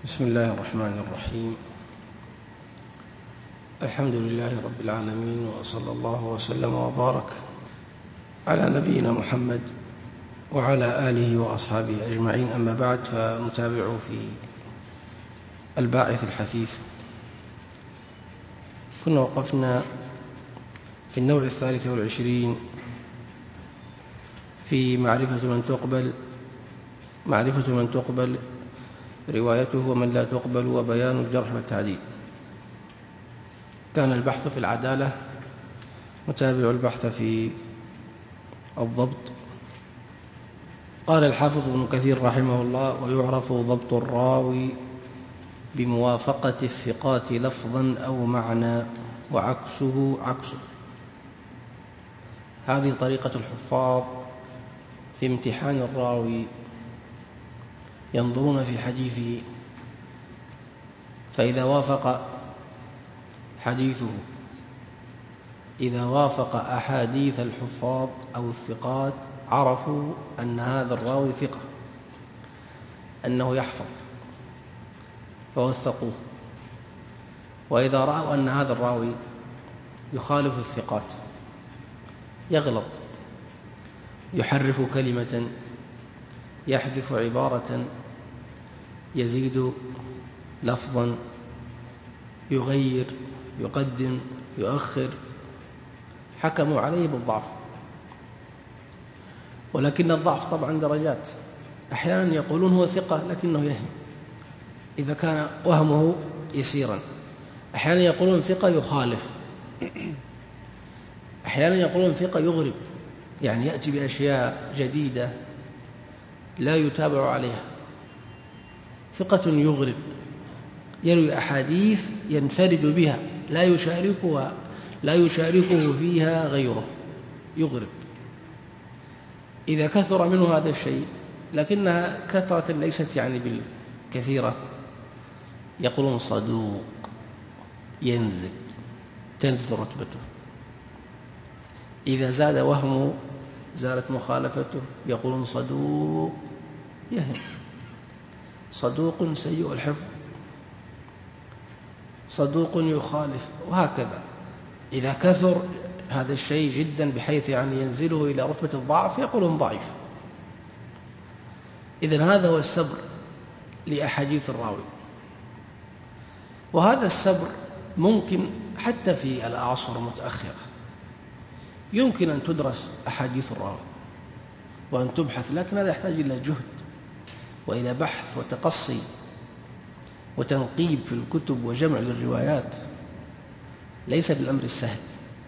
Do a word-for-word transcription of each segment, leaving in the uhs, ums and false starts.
بسم الله الرحمن الرحيم. الحمد لله رب العالمين، وصلى الله وسلم وبارك على نبينا محمد وعلى آله وأصحابه أجمعين. أما بعد، فنتابع في الباعث الحثيث. كنا وقفنا في النوع الثالث والعشرين في معرفة من تقبل معرفة من تقبل روايته ومن لا تقبل، وبيان الجرح والتعديل. كان البحث في العدالة، نتابع البحث في الضبط. قال الحافظ ابن كثير رحمه الله: ويعرف ضبط الراوي بموافقة الثقات لفظا أو معنى، وعكسه عكسه. هذه طريقة الحفاظ في امتحان الراوي. ينظرون في حديثه، فإذا وافق حديثه إذا وافق أحاديث الحفاظ أو الثقات، عرفوا أن هذا الراوي ثقة، أنه يحفظ، فوثقوه. وإذا رأوا أن هذا الراوي يخالف الثقات، يغلط، يحرف كلمة، يحذف عبارة، يزيد لفظا، يغير، يقدم، يؤخر، حكموا عليه بالضعف. ولكن الضعف طبعا درجات. أحيانا يقولون هو ثقة لكنه يهم، إذا كان وهمه يسيرا. أحيانا يقولون ثقة يخالف. أحيانا يقولون ثقة يغرب، يعني يأتي بأشياء جديدة لا يتابع عليها. ثقة يغرب، يروي أحاديث ينفرد بها، لا يشاركها لا يشاركه فيها غيره، يغرب. إذا كثر منه هذا الشيء، لكنها كثرة ليست يعني بالكثيرة، يقولون صدوق، ينزل تنزل رتبته. إذا زاد وهمه، زالت مخالفته، يقولون صدوق يهم، صدوق سيء الحفظ، صدوق يخالف، وهكذا. إذا كثر هذا الشيء جدا بحيث يعني ينزله إلى رتبة الضعف، يقولون ضعيف. إذن هذا هو السبر لأحاديث الراوي. وهذا السبر ممكن حتى في الأعصر المتأخرة، يمكن أن تدرس أحاديث الراوي وأن تبحث، لكن هذا يحتاج إلى جهد وإلى بحث وتقصي وتنقيب في الكتب وجمع للروايات، ليس بالأمر السهل.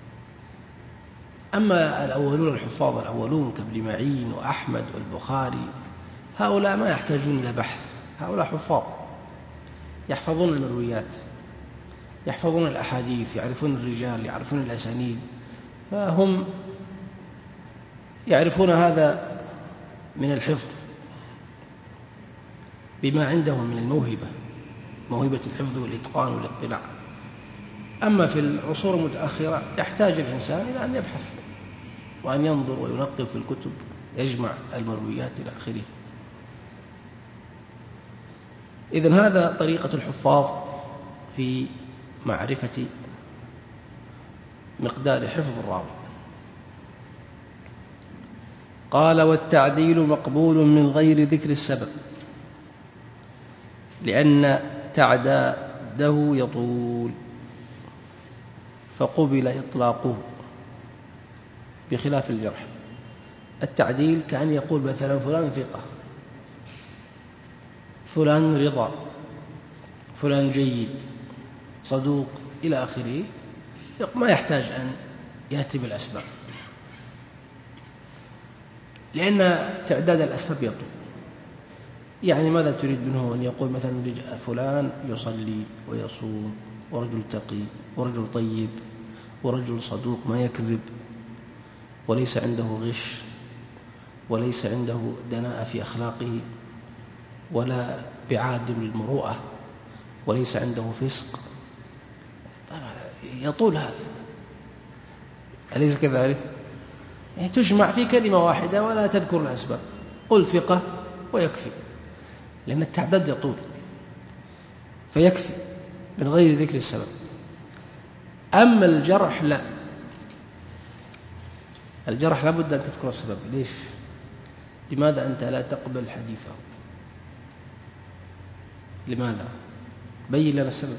أما الأولون الحفاظ الأولون كابن معين وأحمد والبخاري، هؤلاء ما يحتاجون إلى بحث. هؤلاء حفاظ يحفظون المرويات، يحفظون الأحاديث، يعرفون الرجال، يعرفون الأسانيد، فهم يعرفون هذا من الحفظ بما عندهم من الموهبة، موهبة الحفظ والإتقان والاطلاع. أما في العصور المتأخرة يحتاج الإنسان إلى أن يبحث وأن ينظر وينقب في الكتب، يجمع المرويات إلى آخره. إذن هذا طريقة الحفاظ في معرفة مقدار حفظ الراوي. قال: والتعديل مقبول من غير ذكر السبب، لأن تعداده يطول، فقبل إطلاقه، بخلاف الجرح. التعديل كأن يقول مثلا فلان ثقة، فلان رضا، فلان جيد، صدوق، إلى آخره، ما يحتاج أن يأتي بالأسباب، لأن تعداد الأسباب يطول. يعني ماذا تريد منه؟ أن يقول مثلا فلان يصلي ويصوم، ورجل تقي، ورجل طيب، ورجل صدوق ما يكذب، وليس عنده غش، وليس عنده دناءة في أخلاقه، ولا بعاد للمروءة، وليس عنده فسق. طبعا يطول هذا، أليس كذلك؟ يعني تجمع في كلمة واحدة ولا تذكر الأسباب، قل ثقة ويكفي، لأن التعداد يطول. فيكفي من غير ذكر السبب. أما الجرح لا، الجرح لابد أن تذكر السبب. ليش؟ لماذا أنت لا تقبل حديثه؟ لماذا؟ بين لنا السبب.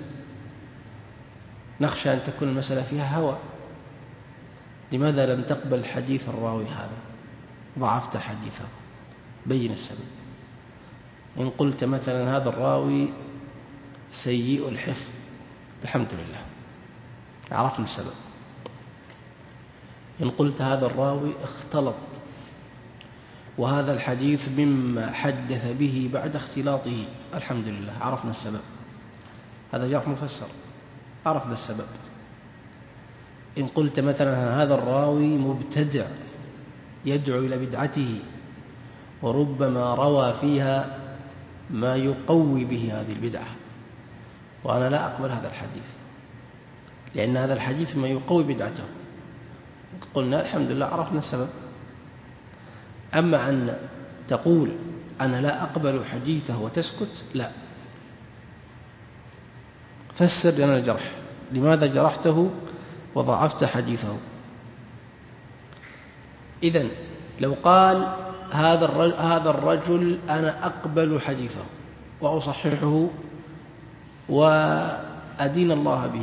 نخشى أن تكون المسألة فيها هوى. لماذا لم تقبل حديث الراوي هذا؟ ضعفت حديثه، بين السبب. إن قلت مثلا هذا الراوي سيء الحفظ، الحمد لله عرفنا السبب. إن قلت هذا الراوي اختلط وهذا الحديث مما حدث به بعد اختلاطه، الحمد لله عرفنا السبب، هذا جرح مفسر، عرفنا السبب. إن قلت مثلا هذا الراوي مبتدع يدعو إلى بدعته وربما روى فيها ما يقوي به هذه البدعة، وأنا لا أقبل هذا الحديث لأن هذا الحديث ما يقوي بدعته، قلنا الحمد لله عرفنا السبب. أما أن تقول أنا لا أقبل حديثه وتسكت، لا، فسر لنا الجرح، لماذا جرحته وضعفت حديثه؟ إذن لو قال هذا الرجل, هذا الرجل أنا أقبل حديثه وأصححه وأدين الله به،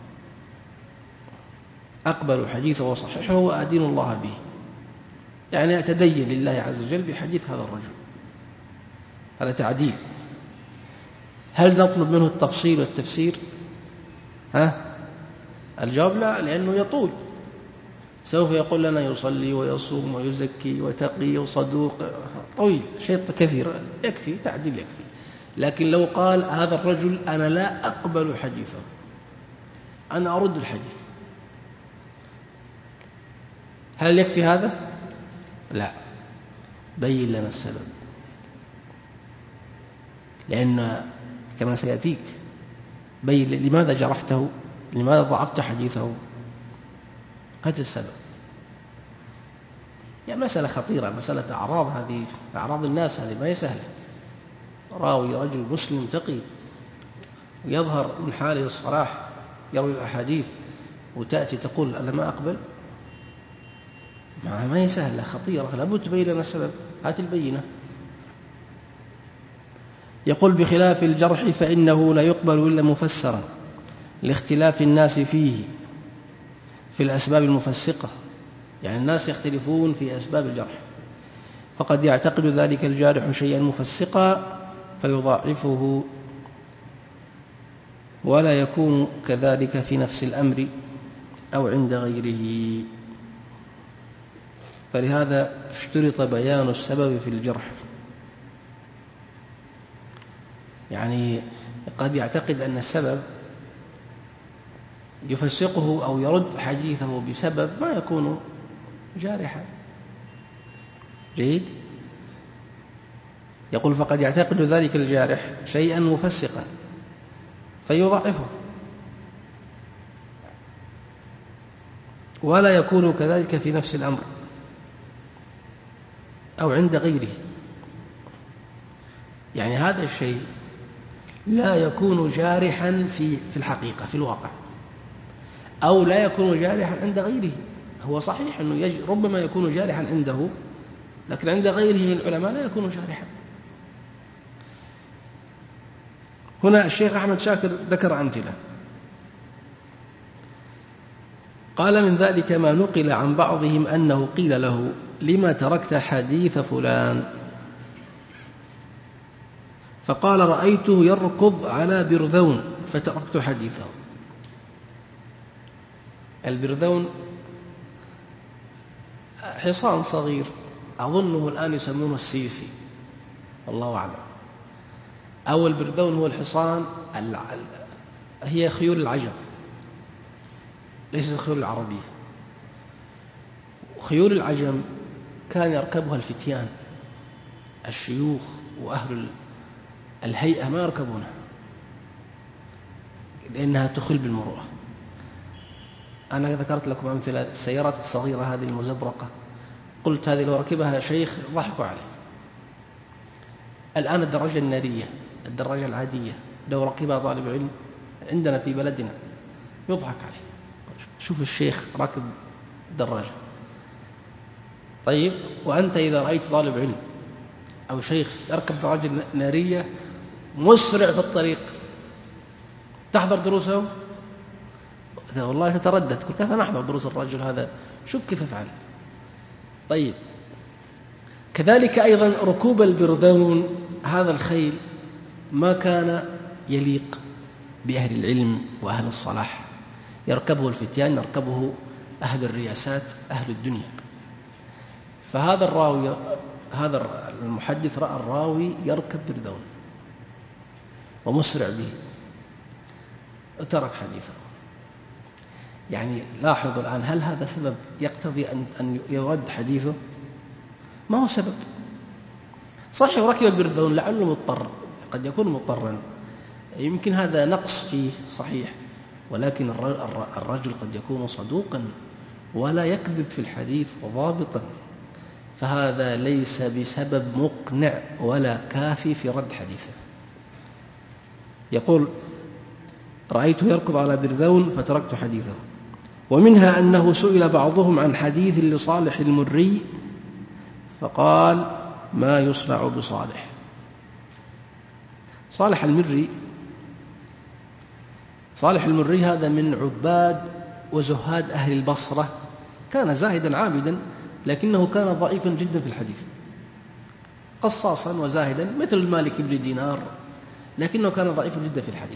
أقبل حديثه وأصححه وأدين الله به، يعني أتدين لله عز وجل بحديث هذا الرجل، هذا تعديل. هل نطلب منه التفصيل والتفسير؟ ها؟ الجواب لا، لأنه يطول، سوف يقول لنا يصلي ويصوم ويزكي وتقي وصدوق، طويل، شيء كثير، يكفي تعديل يكفي. لكن لو قال هذا الرجل أنا لا أقبل حديثه، أنا أرد الحديث، هل يكفي هذا؟ لا، بين لنا السبب، لأن كما سيأتيك بين لماذا جرحته، لماذا ضعفت حديثه، هذا السبب. يعني مسألة خطيرة، مسألة أعراض، هذه أعراض الناس، هذه ما هي سهلة. راوي رجل مسلم تقي ويظهر من حاله الصلاح يروي الأحاديث وتأتي تقول أنا ما أقبل، ما هي سهلة، خطيرة، لابد تبين لنا السبب، هات البينة. يقول بخلاف الجرح فإنه لا يقبل إلا مفسرا لاختلاف الناس فيه في الأسباب المفسقة، يعني الناس يختلفون في أسباب الجرح، فقد يعتقد ذلك الجارح شيئا مفسقا فيضاعفه، ولا يكون كذلك في نفس الأمر أو عند غيره. فلهذا اشترط بيان السبب في الجرح. يعني قد يعتقد أن السبب يفسقه أو يرد حديثه بسبب ما يكون جارحا. جيد؟ يقول فقد يعتقد ذلك الجارح شيئا مفسقا فيضعفه، ولا يكون كذلك في نفس الأمر أو عند غيره. يعني هذا الشيء لا يكون جارحا في في الحقيقة في الواقع، أو لا يكون جارحا عند غيره. هو صحيح أنه يج... ربما يكون جارحا عنده، لكن عند غيره من العلماء لا يكون جارحا. هنا الشيخ أحمد شاكر ذكر أمثلة، قال من ذلك ما نقل عن بعضهم أنه قيل له لما تركت حديث فلان، فقال رأيته يركض على برذون فتركت حديثه. البرذون حصان صغير، أظنه الآن يسمونه السيسي، الله أعلم. أو البرذون هو الحصان، هي خيول العجم ليست الخيول العربية. خيول العجم كان يركبها الفتيان، الشيوخ وأهل الهيئة ما يركبونها لأنها تخل بالمروءة. أنا ذكرت لكم أمثلة السيارات الصغيرة هذه المزبرقة، قلت هذه لو ركبها شيخ ضحكوا عليه. الآن الدراجة النارية، الدراجة العادية، لو ركبها طالب علم عندنا في بلدنا يضحك عليه. شوف الشيخ راكب دراجة، طيب وأنت إذا رأيت طالب علم أو شيخ يركب دراجة نارية مسرع في الطريق تحضر دروسه؟ والله تتردد، تقول كيف نحضر دروس الرجل هذا، شوف كيف فعل. طيب كذلك أيضا ركوب البرذون، هذا الخيل ما كان يليق بأهل العلم وأهل الصلاح، يركبه الفتيان، يركبه أهل الرياسات، أهل الدنيا. فهذا الراوي، هذا المحدث رأى الراوي يركب برذون ومسرع به وترك حديثه. يعني لاحظوا الآن، هل هذا سبب يقتضي أن يرد حديثه؟ ما هو سبب. صحيح ركب البرذون لعله مضطر، قد يكون مضطرا، يمكن هذا نقص فيه صحيح، ولكن الرجل قد يكون صدوقا ولا يكذب في الحديث وضابطا، فهذا ليس بسبب مقنع ولا كافي في رد حديثه. يقول رأيته يركض على برذون فتركت حديثه. ومنها أنه سئل بعضهم عن حديث لصالح المري فقال ما يصنع بصالح. صالح المري، صالح المري هذا من عباد وزهاد أهل البصرة، كان زاهدا عابدا لكنه كان ضعيفا جدا في الحديث، قصاصا وزاهدا مثل المالك بن دينار، لكنه كان ضعيفا جدا في الحديث.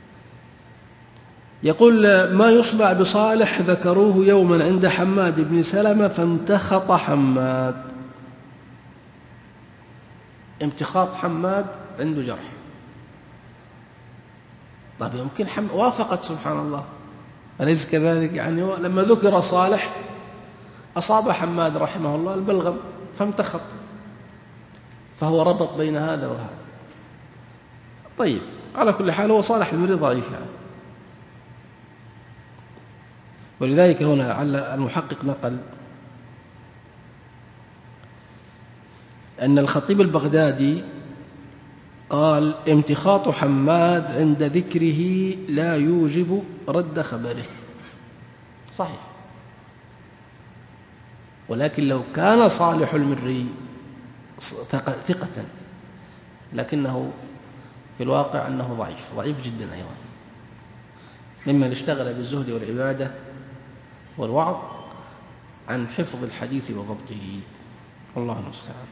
يقول ما يصنع بصالح ذكروه يوما عند حماد بن سلمة فامتخط حماد. امتخاط حماد عنده جرح، طيب يمكن حم... وافقت سبحان الله، أليس كذلك؟ يعني لما ذكر صالح أصاب حماد رحمه الله البلغم فامتخط، فهو ربط بين هذا وهذا. طيب على كل حال هو صالح المري ضعيف يعني. ولذلك هنا على المحقق نقل أن الخطيب البغدادي قال امتخاط حماد عند ذكره لا يوجب رد خبره. صحيح، ولكن لو كان صالح المري ثقة، لكنه في الواقع أنه ضعيف، ضعيف جدا أيضا، ممن اشتغل بالزهد والعبادة والوعظ عن حفظ الحديث وضبطه، والله المستعان.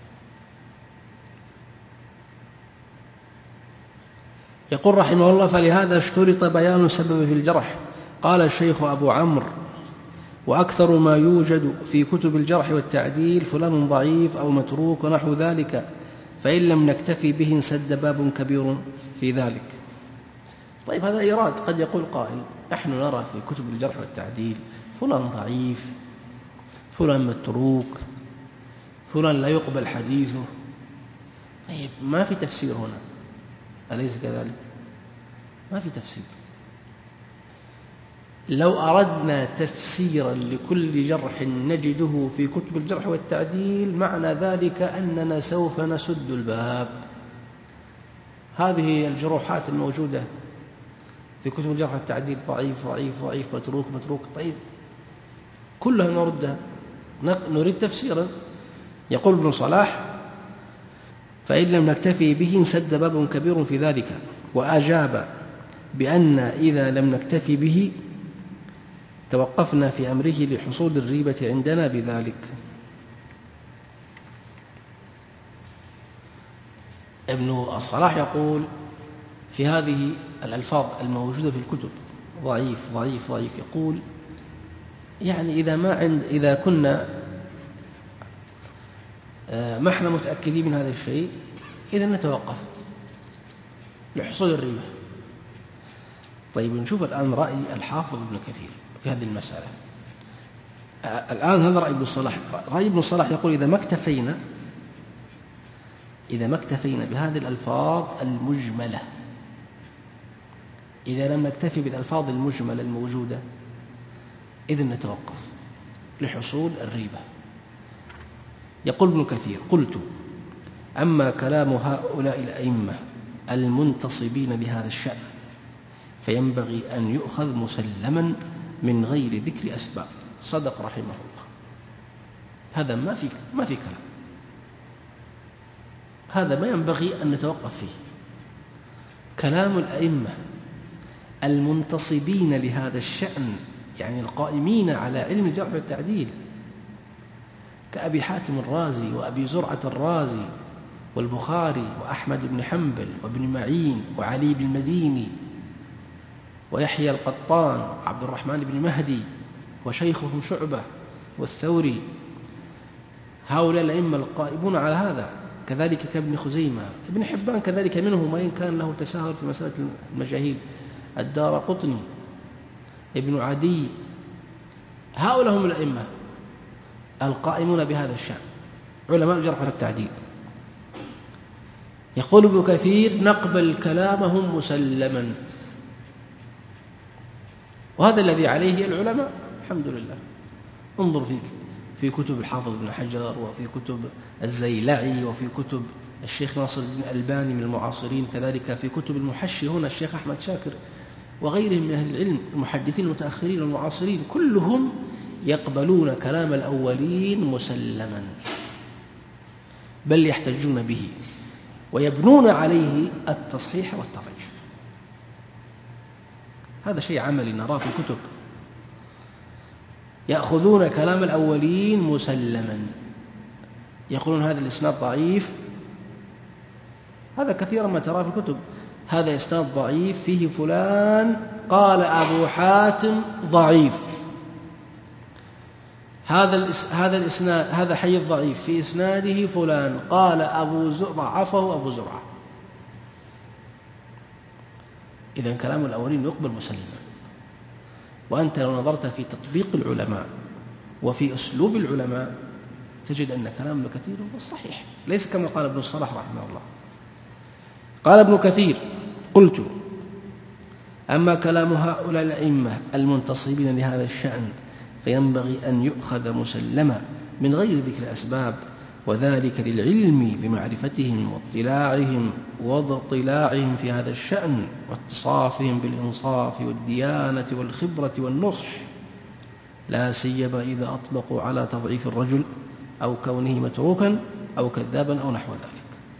يقول رحمه الله فلهذا اشترط بيان سبب في الجرح. قال الشيخ أبو عمرو وأكثر ما يوجد في كتب الجرح والتعديل فلان ضعيف أو متروك ونحو ذلك، فإن لم نكتفي به انسد باب كبير في ذلك. طيب هذا إيراد، قد يقول قائل نحن نرى في كتب الجرح والتعديل فلان ضعيف، فلان متروك، فلان لا يقبل حديثه. طيب ما في تفسير هنا، أليس كذلك؟ ما في تفسير. لو أردنا تفسيرا لكل جرح نجده في كتب الجرح والتعديل معنى ذلك أننا سوف نسد الباب. هذه الجروحات الموجودة في كتب الجرح والتعديل ضعيف ضعيف ضعيف متروك متروك، طيب كلها نردها، نريد تفسيرا. يقول ابن صلاح فإن لم نكتفي به انسد باب كبير في ذلك، وأجاب بأن إذا لم نكتفي به توقفنا في أمره لحصول الريبة عندنا بذلك. ابن الصلاح يقول في هذه الألفاظ الموجودة في الكتب ضعيف ضعيف ضعيف، يقول يعني إذا ما عند إذا كنا ما احنا متأكدين من هذا الشيء إذا نتوقف لحصول الريبة. طيب نشوف الآن رأي الحافظ ابن كثير في هذه المسألة. الآن هذا رأي ابن الصلاح. رأي ابن الصلاح يقول إذا ما اكتفينا إذا ما اكتفينا بهذه الألفاظ المجملة، إذا لم نكتفي بالألفاظ المجملة الموجودة إذن نتوقف لحصول الريبة. يقول ابن كثير قلت أما كلام هؤلاء الأئمة المنتصبين لهذا الشأن، فينبغي أن يؤخذ مسلما من غير ذكر أسباب. صدق رحمه الله. هذا ما في ما في كلام، هذا ما ينبغي أن نتوقف فيه. كلام الأئمة المنتصبين لهذا الشأن، يعني القائمين على علم الجرح والتعديل، كأبي حاتم الرازي وأبي زرعة الرازي والبخاري وأحمد بن حنبل وابن معين وعلي بن المديني ويحيى القطان وعبد الرحمن بن مهدي وشيخهم شعبة والثوري. هؤلاء الأئمة القائمون على هذا، كذلك كابن خزيمة. ابن حبان كذلك منهم، وإن كان له تساهل في مسألة المجاهيل. الدارقطني، ابن عدي. هؤلاء هم الأئمة القائمون بهذا الشأن، علماء الجرح والتعديل. يقول ابن كثير: نقبل كلامهم مسلما. وهذا الذي عليه العلماء الحمد لله. انظر فيك في كتب الحافظ بن حجر، وفي كتب الزيلعي، وفي كتب الشيخ ناصر بن الألباني من المعاصرين، كذلك في كتب المحشي هنا الشيخ أحمد شاكر وغيرهم من أهل العلم المحدثين المتأخرين والمعاصرين، كلهم يقبلون كلام الأولين مسلما، بل يحتجون به ويبنون عليه التصحيح والتضعيف. هذا شيء عملي نراه في الكتب. يأخذون كلام الأولين مسلما، يقولون هذا الإسناد ضعيف. هذا كثيرا ما تراه في الكتب، هذا إسناد ضعيف فيه فلان قال أبو حاتم ضعيف. هذا هذا الإسناد، هذا حي الضعيف في إسناده فلان قال أبو زرعة ضعفه أبو زرعة. إذن كلام الأولين يقبل مسلما. وأنت لو نظرت في تطبيق العلماء وفي أسلوب العلماء تجد أن كلام ابن كثير هو الصحيح، ليس كما قال ابن الصلاح رحمه الله. قال ابن كثير: قلت: أما كلام هؤلاء الأئمة المنتصبين لهذا الشأن فينبغي أن يؤخذ مسلما من غير ذكر الأسباب، وذلك للعلم بمعرفتهم واطلاعهم واضطلاعهم في هذا الشأن واتصافهم بالإنصاف والديانة والخبرة والنصح، لا سيما إذا أطلقوا على تضعيف الرجل أو كونه متروكا أو كذابا أو نحو ذلك.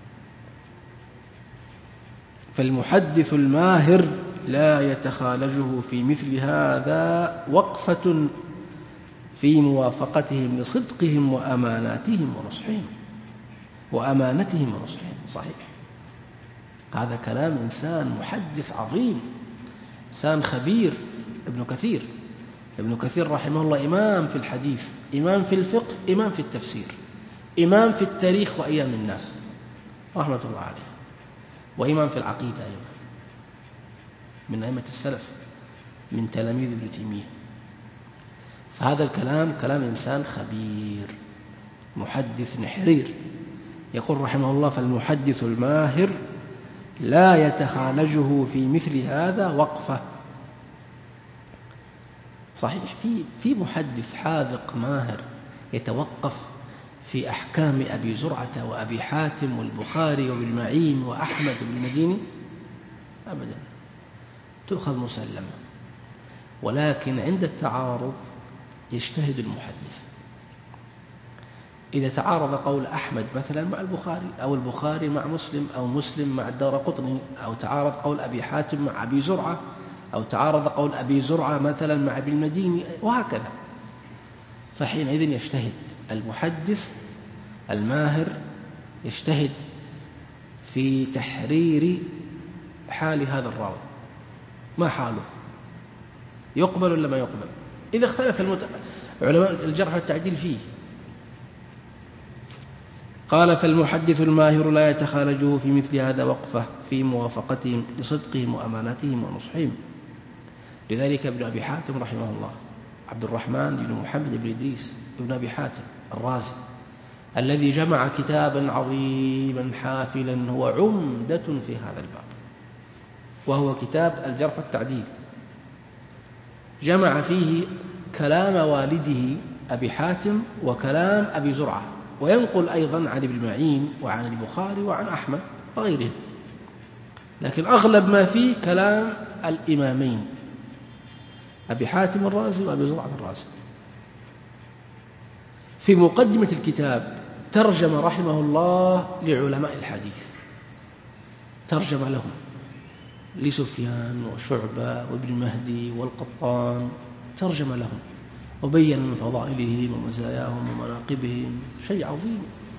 فالمحدث الماهر لا يتخالجه في مثل هذا وقفة في موافقتهم لصدقهم وأماناتهم ونصحهم وأمانتهم ونصحهم. صحيح، هذا كلام إنسان محدث عظيم، إنسان خبير. ابن كثير ابن كثير رحمه الله إمام في الحديث، إمام في الفقه، إمام في التفسير، إمام في التاريخ وأيام الناس رحمة الله عليه، وإمام في العقيدة أيضا، من أئمة السلف، من تلاميذ ابن تيمية. فهذا الكلام كلام إنسان خبير محدث نحرير. يقول رحمه الله: فالمحدث الماهر لا يتخالجه في مثل هذا وقفة. صحيح، في في محدث حاذق ماهر يتوقف في أحكام أبي زرعة وأبي حاتم والبخاري وابن معين وأحمد بن المديني؟ أبدا، تؤخذ مسلمة. ولكن عند التعارض يجتهد المحدث. إذا تعارض قول أحمد مثلا مع البخاري، أو البخاري مع مسلم، أو مسلم مع الدارقطني، أو تعارض قول أبي حاتم مع أبي زرعة، أو تعارض قول أبي زرعة مثلا مع ابن المديني، وهكذا، فحينئذ يجتهد المحدث الماهر، يجتهد في تحرير حال هذا الراوي. ما حاله؟ يقبل ولا ما يقبل؟ إذا اختلف المت... علماء الجرح والتعديل فيه. قال: فالمحدث الماهر لا يتخالجه في مثل هذا وقفة في موافقتهم لصدقهم وأماناتهم ونصحهم. لذلك ابن أبي حاتم رحمه الله، عبد الرحمن بن محمد بن إدريس ابن أبي حاتم الرازي، الذي جمع كتابا عظيما حافلا هو عمدة في هذا الباب، وهو كتاب الجرح والتعديل، جمع فيه كلام والده أبي حاتم وكلام أبي زرعة، وينقل أيضا عن ابن معين وعن البخاري وعن أحمد وغيرهم. لكن أغلب ما فيه كلام الإمامين أبي حاتم الرازي وأبي زرعة الرازي. في مقدمة الكتاب ترجم رحمه الله لعلماء الحديث، ترجم لهم لسفيان وشعبة وابن مهدي والقطان، ترجم لهم وبين من فضائلهم ومزاياهم ومناقبهم، شيء عظيم.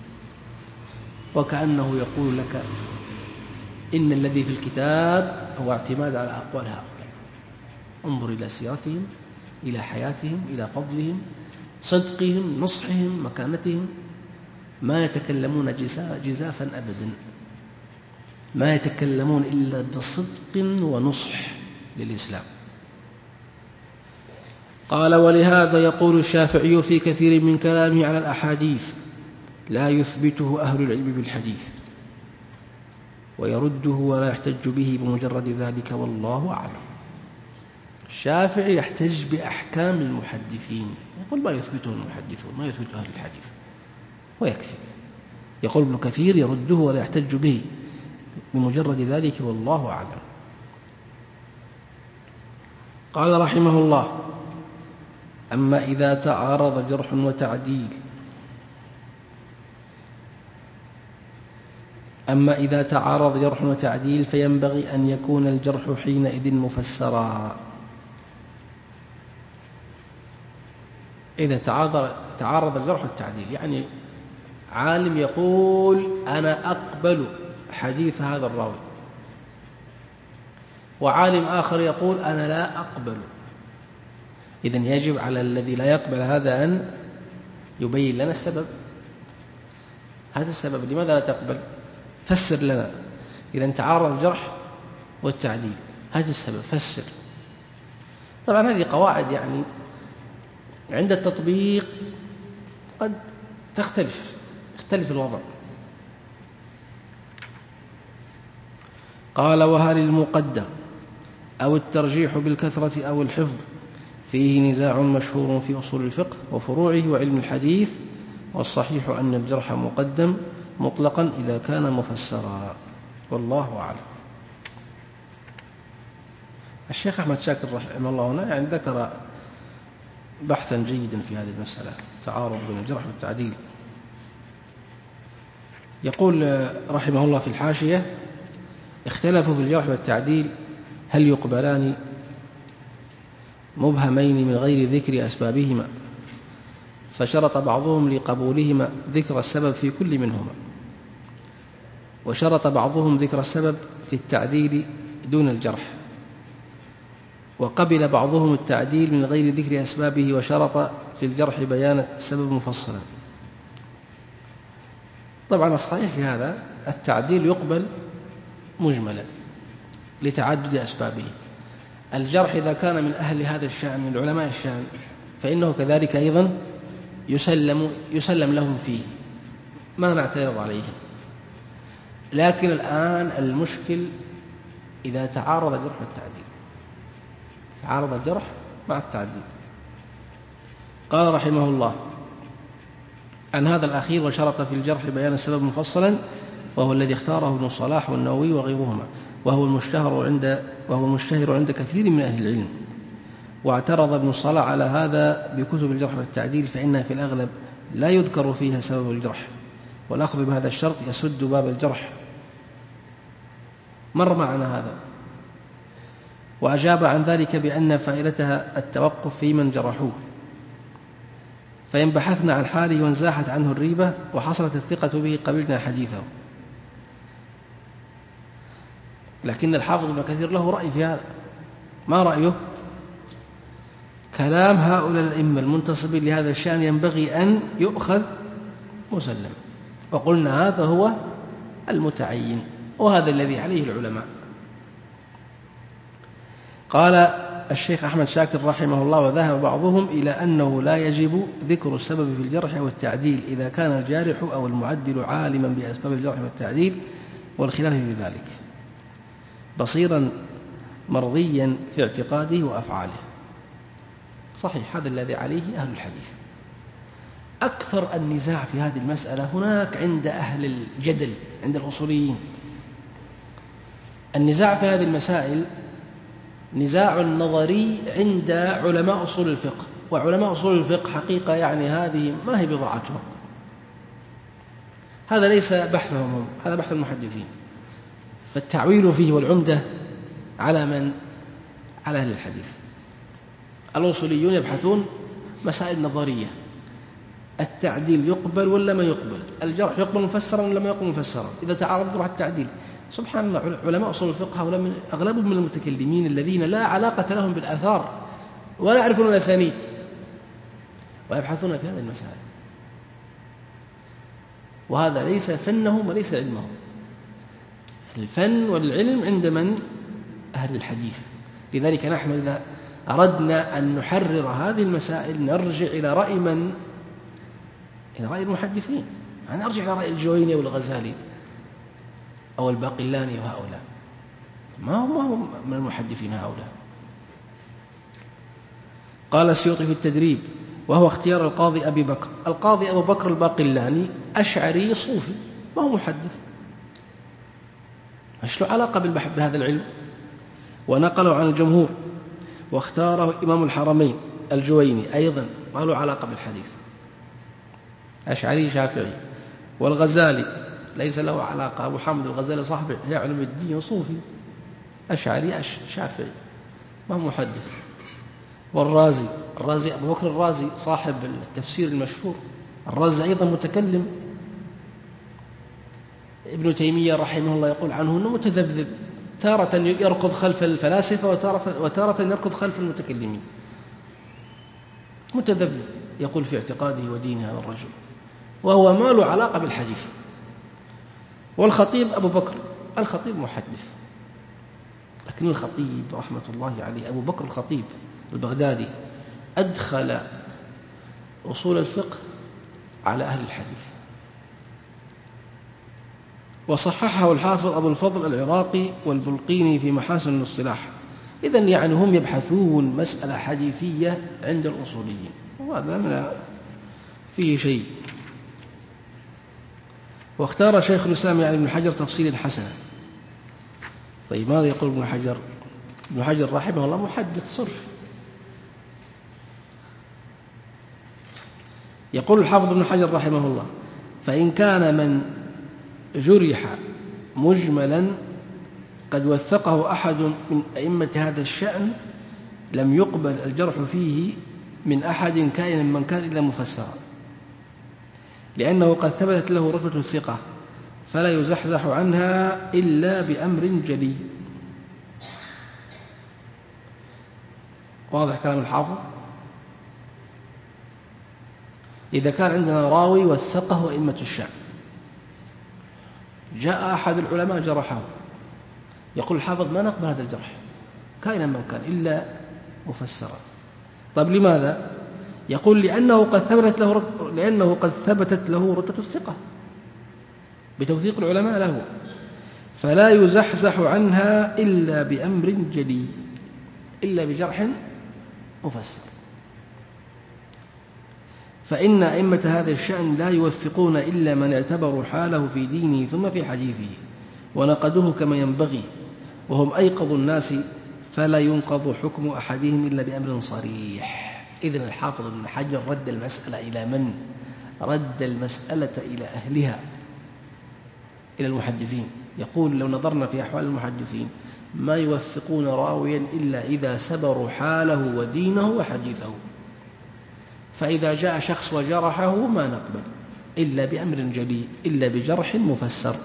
وكأنه يقول لك إن الذي في الكتاب هو اعتماد على أقوال هؤلاء، انظر إلى سيرتهم، إلى حياتهم، إلى فضلهم، صدقهم، نصحهم، مكانتهم. ما يتكلمون جزافا أبدا، ما يتكلمون إلا بصدق ونصح للإسلام. قال: ولهذا يقول الشافعي في كثير من كلامه على الأحاديث: لا يثبته أهل العلم بالحديث، ويرده ولا يحتج به بمجرد ذلك، والله أعلم. الشافعي يحتج بأحكام المحدثين، يقول ما يثبته المحدثون، ما يثبته أهل الحديث، ويكفي. يقول ابن كثير: يرده ولا يحتج به بمجرد ذلك، والله أعلم. قال رحمه الله: أما إذا تعارض جرح وتعديل أما إذا تعارض جرح وتعديل فينبغي أن يكون الجرح حينئذ مفسرا. إذا تعارض تعارض الجرح والتعديل، يعني عالم يقول أنا أقبل حديث هذا الراوي، وعالم آخر يقول أنا لا أقبل. إذن يجب على الذي لا يقبل هذا أن يبين لنا السبب. هذا السبب، لماذا لا تقبل؟ فسر لنا. إذن تعارض الجرح والتعديل، هذا السبب، فسر. طبعا هذه قواعد يعني عند التطبيق قد تختلف يختلف الوضع. قال: وهل المقدم أو الترجيح بالكثرة أو الحفظ فيه نزاع مشهور في أصول الفقه وفروعه وعلم الحديث، والصحيح أن الجرح مقدم مطلقا إذا كان مفسرا، والله أعلم. الشيخ أحمد شاكر رحمه الله هنا يعني ذكر بحثا جيدا في هذه المسألة، تعارض بين الجرح والتعديل. يقول رحمه الله في الحاشية: اختلفوا في الجرح والتعديل هل يقبلان مبهمين من غير ذكر أسبابهما، فشرط بعضهم لقبولهما ذكر السبب في كل منهما، وشرط بعضهم ذكر السبب في التعديل دون الجرح، وقبل بعضهم التعديل من غير ذكر أسبابه، وشرط في الجرح بيان السبب مفصلا. طبعا الصحيح في هذا التعديل يقبل مجملا لتعدد أسبابه. الجرح إذا كان من أهل هذا الشأن من علماء الشأن فإنه كذلك أيضا يسلم, يسلم لهم فيه، ما نعترض عليهم. لكن الآن المشكل إذا تعارض الجرح والتعديل، تعارض الجرح مع التعديل. قال رحمه الله عن هذا الأخير: وشرط في الجرح بيان السبب مفصلا، وهو الذي اختاره ابن الصلاح والنووي وغيرهما، وهو المشتهر عند وهو المشتهر عند كثير من أهل العلم. واعترض ابن الصلاح على هذا بكتب الجرح والتعديل، فإنها في الأغلب لا يذكر فيها سبب الجرح، والأخذ بهذا الشرط يسد باب الجرح. مر معنا هذا. وأجاب عن ذلك بأن فائدتها التوقف في من جرحوه، فإن بحثنا عن حاله وانزاحت عنه الريبة وحصلت الثقة به قبلنا حديثه. لكن الحافظ ابن كثير له رأي في هذا. ما رأيه؟ كلام هؤلاء الأئمة المنتصبين لهذا الشأن ينبغي أن يؤخذ مسلم، وقلنا هذا هو المتعين، وهذا الذي عليه العلماء. قال الشيخ أحمد شاكر رحمه الله: وذهب بعضهم إلى أنه لا يجب ذكر السبب في الجرح والتعديل إذا كان الجارح أو المعدل عالما بأسباب الجرح والتعديل، والخلاف في ذلك، بصيرا مرضيا في اعتقاده وأفعاله. صحيح، هذا الذي عليه أهل الحديث. أكثر النزاع في هذه المسألة هناك عند أهل الجدل، عند الأصوليين. النزاع في هذه المسائل نزاع نظري عند علماء أصول الفقه، وعلماء أصول الفقه حقيقة يعني هذه ما هي بضاعتهم، هذا ليس بحثهم هم، هذا بحث المحدثين. فالتعويل فيه والعمدة على من؟ على أهل الحديث. الأصوليون يبحثون مسائل نظرية، التعديل يقبل ولا ما يقبل، الجرح يقبل مفسرا ولا ما يقبل مفسرا، إذا تعارض تروح التعديل. سبحان الله، علماء أصول الفقه هؤلاء من أغلبهم من المتكلمين الذين لا علاقة لهم بالآثار ولا يعرفون الأسانيد ويبحثون في هذه المسائل، وهذا ليس فنهم وليس علمهم. الفن والعلم عند من؟ أهل الحديث. لذلك نحن إذا أردنا أن نحرر هذه المسائل نرجع إلى رأي من؟ إلى رأي المحدثين، يعني نرجع إلى رأي الجويني والغزالي أو الباقلاني وهؤلاء، ما هم, ما هم من المحدثين هؤلاء. قال السيوطي في التدريب: وهو اختيار القاضي أبي بكر. القاضي أبو بكر الباقلاني أشعري صوفي، ما هو محدث، مش له علاقة بالبحث بهذا العلم. ونقله عن الجمهور، واختاره إمام الحرمين الجويني أيضا ما له علاقة بالحديث، أشعري شافعي. والغزالي ليس له علاقة، أبو حامد الغزالي صاحب إحياء علوم الدين صوفي، أشعري شافعي ما هو محدث. والرازي، الرازي أبو بكر الرازي صاحب التفسير المشهور، الرازي أيضا متكلم. ابن تيمية رحمه الله يقول عنه أنه متذبذب، تارة يركض خلف الفلاسفة وتارة, وتارة يركض خلف المتكلمين، متذبذب يقول في اعتقاده ودينه هذا الرجل، وهو ما له علاقة بالحديث. والخطيب أبو بكر، الخطيب محدث، لكن الخطيب رحمة الله عليه أبو بكر الخطيب البغدادي أدخل أصول الفقه على أهل الحديث، وصححه الحافظ أبو الفضل العراقي والبلقيني في محاسن الاصطلاح. إذن يعني هم يبحثون مسألة حديثية عند الأصوليين، وهذا من فيه شيء. واختار شيخ الإسلام يعني ابن حجر تفصيل حسنا. طيب ماذا يقول ابن حجر؟ ابن حجر رحمه الله محدث صرف. يقول الحافظ ابن حجر رحمه الله: فإن كان من جرح مجملا قد وثقه أحد من أئمة هذا الشأن لم يقبل الجرح فيه من أحد كائنا من كان إلا مفسرا، لأنه قد ثبتت له رتبة الثقة فلا يزحزح عنها إلا بأمر جلي. واضح كلام الحافظ؟ إذا كان عندنا راوي وثقه أئمة الشأن، جاء أحد العلماء جرحه، يقول الحافظ ما نقبل هذا الجرح كائنا من كان إلا مفسرا. طيب لماذا؟ يقول لأنه قد ثبتت له لأنه قد ثبتت له رتبة الثقة بتوثيق العلماء له، فلا يزحزح عنها إلا بأمر جلي، إلا بجرح مفسر. فإن أئمة هذا الشأن لا يوثقون إلا من اعتبروا حاله في دينه ثم في حديثه ونقدوه كما ينبغي، وهم أيقظ الناس، فلا ينقض حكم أحدهم إلا بأمر صريح. إذن الحافظ ابن حجر رد المسألة إلى من؟ رد المسألة إلى أهلها، إلى المحدثين. يقول لو نظرنا في أحوال المحدثين ما يوثقون راويا إلا إذا سبروا حاله ودينه وحديثه، فإذا جاء شخص وجرحه ما نقبل إلا بأمر جلي، إلا بجرح مفسر.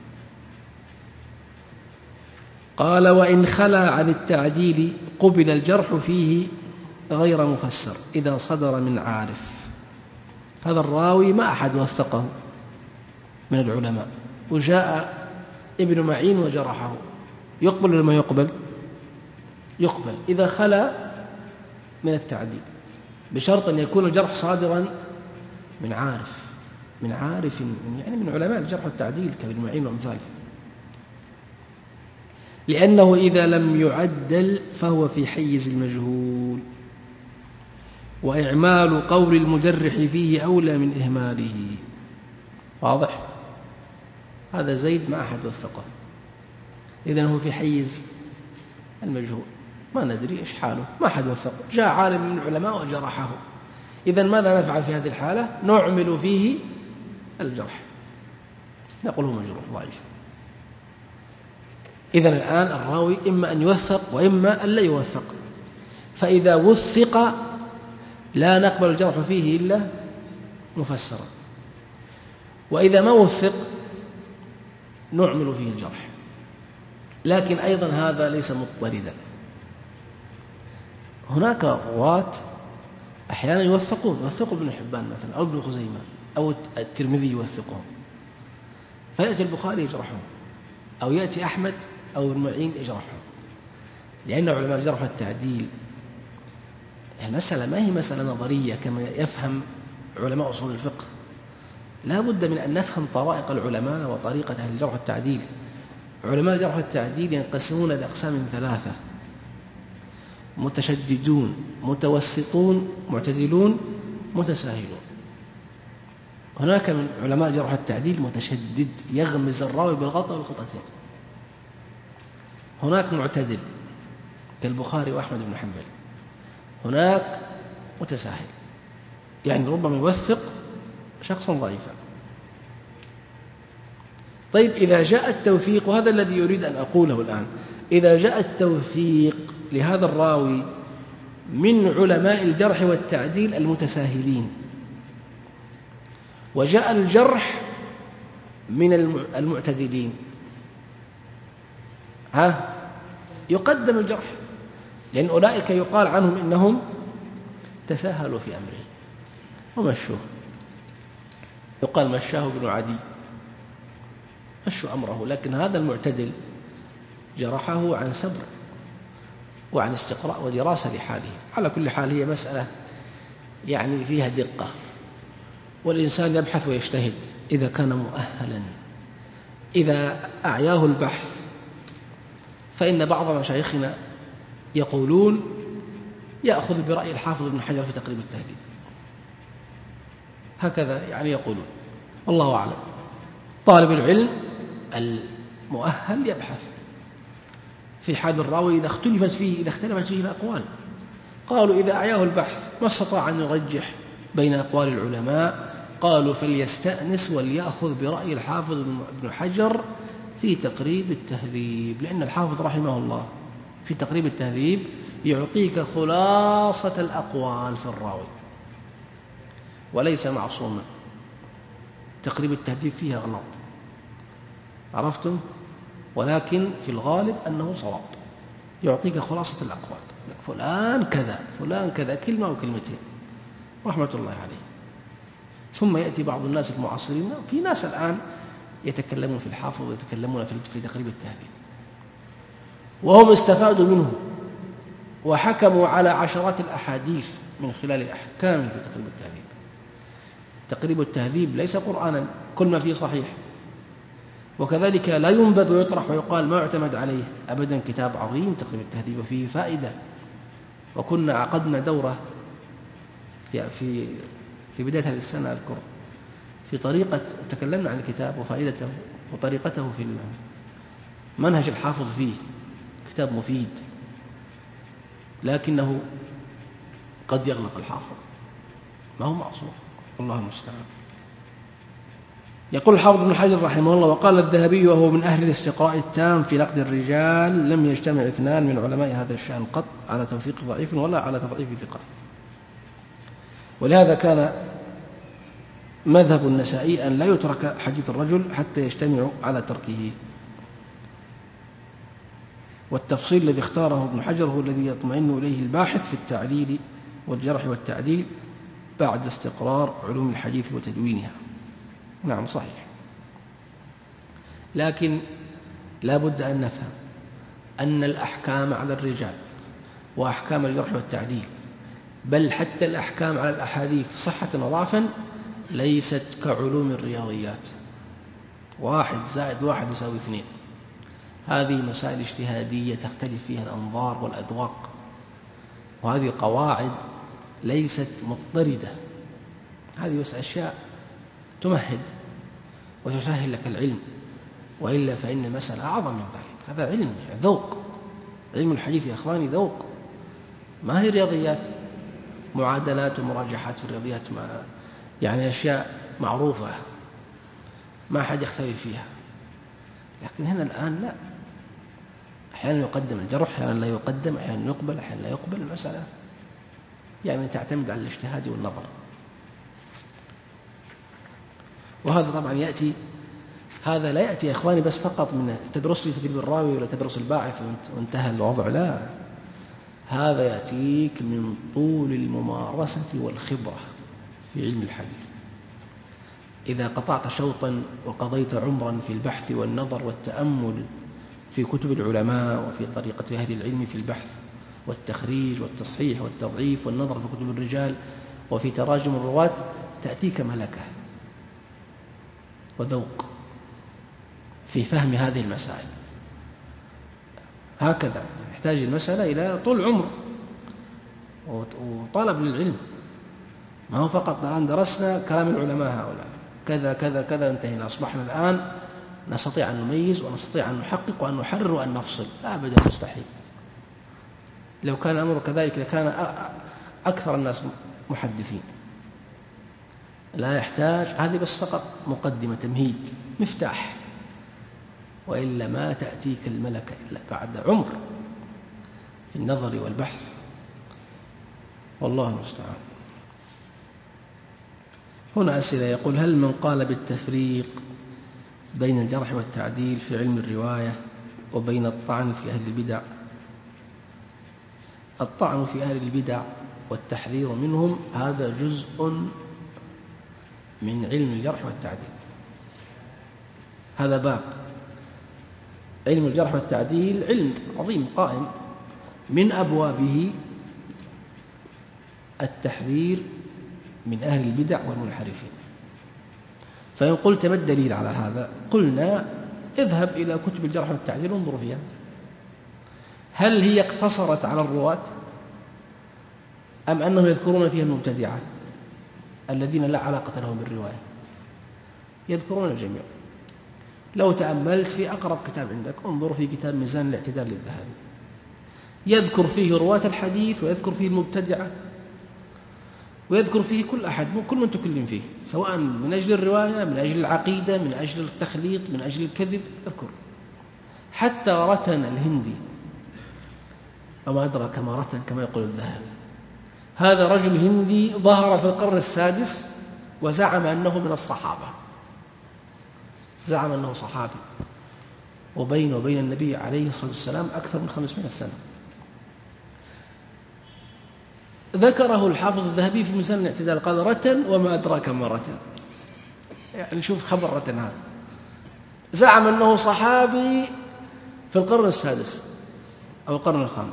قال: وإن خلا عن التعديل قبل الجرح فيه غير مفسر إذا صدر من عارف. هذا الراوي ما أحد وثقه من العلماء، وجاء ابن معين وجرحه، يقبل ولا ما يقبل؟ يقبل إذا خلا من التعديل، بشرط أن يكون الجرح صادرا من عارف، من عارف يعني من علماء الجرح والتعديل كابن معين وأمثاله، لأنه إذا لم يعدل فهو في حيز المجهول، وإعمال قول المجرح فيه أولى من إهماله. واضح؟ هذا زيد ما أحد وثقه، إذن هو في حيز المجهول، ما ندري إيش حاله، ما حد وثق، جاء عالم من العلماء وجرحه. إذن ماذا نفعل في هذه الحالة؟ نعمل فيه الجرح، نقول هو مجروح ضعيف. إذن الآن الراوي إما أن يوثق وإما أن لا يوثق، فإذا وثق لا نقبل الجرح فيه إلا مفسرا، وإذا ما وثق نعمل فيه الجرح. لكن أيضا هذا ليس مضطردا، هناك رواة أحيانا يوثقون، يوثقوا ابن حبان مثلا أو ابن خزيمة أو الترمذي يوثقهم، فيأتي البخاري يجرحهم، أو يأتي أحمد أو المعين يجرحهم، لأن علماء الجرح والتعديل المسألة ما هي مسألة نظرية كما يفهم علماء أصول الفقه، لا بد من أن نفهم طرائق العلماء وطريقة أهل الجرح والتعديل. علماء الجرح والتعديل ينقسمون لأقسام ثلاثة: متشددون، متوسطون، معتدلون، متساهلون. هناك من علماء الجرح والتعديل متشدد يغمز الراوي بالغلطة والخطأتين، هناك معتدل كالبخاري وأحمد بن حنبل، هناك متساهل يعني ربما يوثق شخصا ضعيفا. طيب إذا جاء التوثيق، وهذا الذي يريد أن أقوله الآن، إذا جاء التوثيق لهذا الراوي من علماء الجرح والتعديل المتساهلين، وجاء الجرح من المعتدلين، ها يقدم الجرح، لأن أولئك يقال عنهم إنهم تساهلوا في أمره ومشوه، يقال مشاه ابن عدي، مشوا أمره. لكن هذا المعتدل جرحه عن صبر وعن استقراء ودراسة لحاله. على كل حال هي مسألة يعني فيها دقة، والإنسان يبحث ويجتهد إذا كان مؤهلا. إذا أعياه البحث، فإن بعض مشايخنا يقولون يأخذ برأي الحافظ ابن حجر في تقريب التهذيب، هكذا يعني يقولون، والله أعلم. طالب العلم المؤهل يبحث في حال الراوي إذا اختلفت فيه إذا اختلفت فيه الأقوال. قالوا إذا أعياه البحث ما استطاع أن يرجح بين أقوال العلماء، قالوا فليستأنس وليأخذ برأي الحافظ ابن حجر في تقريب التهذيب، لأن الحافظ رحمه الله في تقريب التهذيب يعطيك خلاصة الأقوال في الراوي وليس معصوما. تقريب التهذيب فيها غلط، عرفتم؟ ولكن في الغالب أنه صواب، يعطيك خلاصة الأقوال، فلان كذا فلان كذا، كلمة أو كلمتين، رحمة الله عليه. ثم يأتي بعض الناس المعاصرين، في ناس الآن يتكلمون في الحافظ ويتكلمون في تقريب التهذيب، وهم استفادوا منه وحكموا على عشرات الأحاديث من خلال الأحكام في تقريب التهذيب. تقريب التهذيب ليس قرآنا كل ما فيه صحيح، وكذلك لا ينبذ ويطرح ويقال ما يعتمد عليه أبدا. كتاب عظيم تقريب التهذيب وفيه فائدة، وكنا عقدنا دورة في في في بداية هذه السنة أذكر في طريقة، تكلمنا عن الكتاب وفائدته وطريقته في منهج الحافظ فيه. كتاب مفيد، لكنه قد يغلط الحافظ، ما هو معصوم، والله المستعان. يقول الحافظ ابن حجر رحمه الله: وقال الذهبي وهو من أهل الاستقراء التام في نقد الرجال: لم يجتمع اثنان من علماء هذا الشأن قط على توثيق ضعيف ولا على تضعيف ثقة. ولهذا كان مذهب النسائي أن لا يترك حديث الرجل حتى يجتمع على تركه. والتفصيل الذي اختاره ابن حجر هو الذي يطمئن إليه الباحث في التعليل والجرح والتعديل بعد استقرار علوم الحديث وتدوينها. نعم صحيح، لكن لا بد أن نفهم أن الأحكام على الرجال وأحكام الجرح والتعديل، بل حتى الأحكام على الأحاديث صحة وضعفا، ليست كعلوم الرياضيات، واحد زائد واحد يساوي اثنين. هذه مسائل اجتهادية تختلف فيها الأنظار والأذواق، وهذه قواعد ليست مضطردة، هذه بس أشياء تمهد وتسهل لك العلم، وإلا فإن المسألة أعظم من ذلك. هذا علم، ذوق. علم الحديث يا أخواني ذوق، ما هي رياضيات، معادلات ومراجحات في الرياضيات، ما يعني أشياء معروفة ما أحد يختلف فيها. لكن هنا الآن لا، أحيانا يقدم الجرح، أحيانا لا يقدم، أحيانا يقبل، أحيانا لا يقبل. المسألة يعني تعتمد على الاجتهاد والنظر. وهذا طبعا يأتي، هذا لا يأتي يا إخواني بس فقط من تدرس لي تدريب الراوي ولا تدرس الباعث وانتهى الوضع، لا، هذا يأتيك من طول الممارسة والخبرة في علم الحديث. إذا قطعت شوطا وقضيت عمرا في البحث والنظر والتأمل في كتب العلماء وفي طريقة أهل العلم في البحث والتخريج والتصحيح والتضعيف والنظر في كتب الرجال وفي تراجم الرواة، تأتيك ملكة وذوق في فهم هذه المسائل. هكذا يحتاج المسألة إلى طول عمر وطلب للعلم، ما هو فقط الآن درسنا كلام العلماء هؤلاء كذا كذا كذا انتهينا، أصبحنا الآن نستطيع أن نميز ونستطيع أن نحقق وأن نحرر وأن نفصل. لا أبدا، مستحيل. لو كان الأمر كذلك لكان أكثر الناس محدثين. لا يحتاج، هذه بس فقط مقدمة، تمهيد، مفتاح، وإلا ما تأتيك الملكة إلا بعد عمر في النظر والبحث، والله المستعان. هنا أسئلة. يقول: هل من قال بالتفريق بين الجرح والتعديل في علم الرواية وبين الطعن في أهل البدع؟ الطعن في أهل البدع والتحذير منهم هذا جزء من علم الجرح والتعديل، هذا باب. علم الجرح والتعديل علم عظيم قائم، من أبوابه التحذير من أهل البدع والمنحرفين. فإن قلت ما الدليل على هذا؟ قلنا اذهب إلى كتب الجرح والتعديل وانظر فيها، هل هي اقتصرت على الرواة أم أنهم يذكرون فيها المبتدعة الذين لا علاقة لهم بالرواية؟ يذكرون الجميع. لو تأملت في أقرب كتاب عندك، انظر في كتاب ميزان الاعتدال للذهبي، يذكر فيه رواة الحديث ويذكر فيه المبتدعة ويذكر فيه كل أحد، كل من تكلم فيه، سواء من أجل الرواية، من أجل العقيدة، من أجل التخليط، من أجل الكذب، يذكر. حتى رتن الهندي، وما أدرك ما رتن كما يقول الذهبي، هذا رجل هندي ظهر في القرن السادس وزعم أنه من الصحابة، زعم أنه صحابي، وبين وبين النبي عليه الصلاة والسلام أكثر من خمسمائة سنة. ذكره الحافظ الذهبي في ميزان الاعتدال، قال: رتن وما أدراك ما رتن. يعني شوف خبر رتن هذا، زعم أنه صحابي في القرن السادس أو القرن الخامس.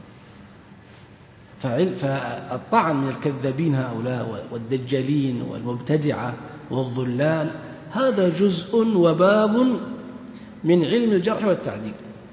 فالطعن من الكذابين هؤلاء والدجالين والمبتدعة والضلال هذا جزء وباب من علم الجرح والتعديل،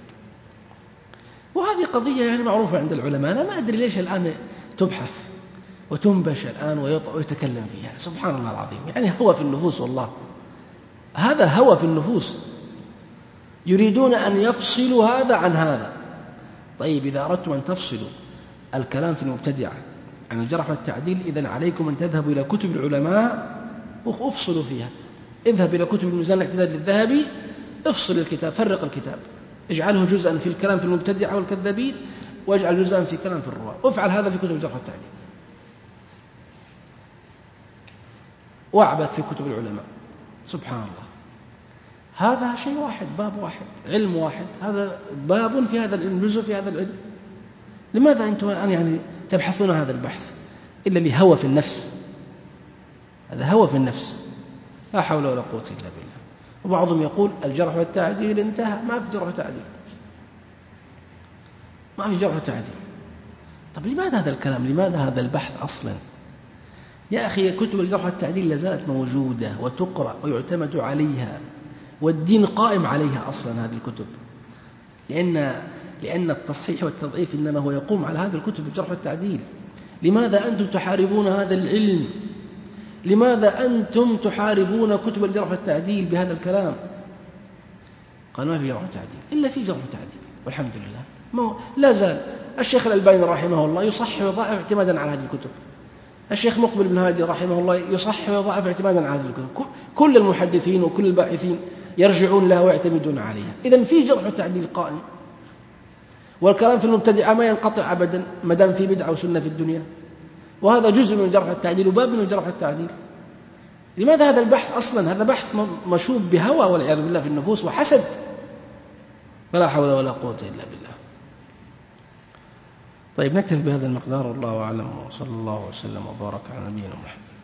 وهذه قضية يعني معروفة عند العلماء. أنا ما أدري ليش الآن تبحث وتنبش الآن ويتكلم فيها، سبحان الله العظيم. يعني هوى في النفوس، والله هذا هوى في النفوس، يريدون أن يفصلوا هذا عن هذا. طيب إذا أردتم أن تفصلوا الكلام في المبتدعة عن الجرح والتعديل، إذن عليكم أن تذهبوا إلى كتب العلماء وافصلوا فيها. اذهب إلى كتب الميزان الاعتدال للذهبي، افصل الكتاب، فرق الكتاب، اجعله جزءا في الكلام في المبتدعة والكذابين، واجعل جزءا في كلام في الرواة، وافعل هذا في كتب الجرح والتعديل، واعبث في كتب العلماء. سبحان الله، هذا شيء واحد، باب واحد، علم واحد، هذا باب في هذا العلم، جزء في هذا العلم. لماذا أنتم الآن يعني تبحثون هذا البحث إلا لهوى في النفس؟ هذا هوى في النفس، لا حول ولا قوة إلا بالله. وبعضهم يقول الجرح والتعديل انتهى، ما في جرح وتعديل، ما في جرح وتعديل. طب لماذا هذا الكلام؟ لماذا هذا البحث أصلا؟ يا أخي كتب الجرح والتعديل لازالت موجودة وتقرأ ويعتمد عليها، والدين قائم عليها أصلا هذه الكتب، لأن لأن التصحيح والتضعيف إنما هو يقوم على هذه الكتب الجرح والتعديل. لماذا أنتم تحاربون هذا العلم؟ لماذا أنتم تحاربون كتب الجرح والتعديل بهذا الكلام؟ قال ما في جرح وتعديل، إلا في جرح وتعديل والحمد لله. ما لا زال الشيخ الألباني رحمه الله يصحح ويضعف اعتمادا على هذه الكتب، الشيخ مقبل بن هادي رحمه الله يصحح ويضعف اعتمادا على هذه الكتب، كل المحدثين وكل الباحثين يرجعون لها ويعتمدون عليها. إذن في جرح وتعديل قائم، والكلام في المبتدعة ما ينقطع أبدا ما دام في بدعة وسنة في الدنيا، وهذا جزء من جرح التعديل وباب من جرح التعديل. لماذا هذا البحث أصلا؟ هذا بحث مشوب بهوى والعياذ بالله في النفوس وحسد، فلا حول ولا قوة إلا بالله. طيب نكتفي بهذا المقدار، والله أعلم، وصلى الله وسلم وبارك على نبينا محمد.